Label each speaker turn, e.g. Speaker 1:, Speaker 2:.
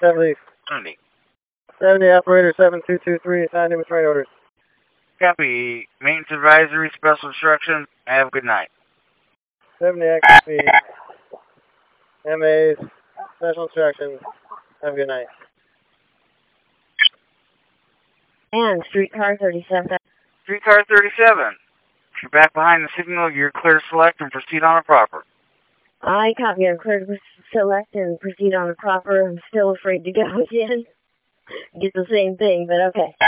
Speaker 1: 70.
Speaker 2: 70.
Speaker 1: 70, operator 7223, assigned to train orders.
Speaker 2: Copy. Maintenance advisory, special instructions. Have a good night.
Speaker 1: 70, active speed. MAs, special instructions. Have a good night.
Speaker 3: And streetcar 37.
Speaker 2: Streetcar 37. If you're back behind the signal, you're clear to select and proceed on a proper.
Speaker 3: I copy. I'm clear to select and proceed on a proper. I'm still afraid to go again. Get the same thing, but okay.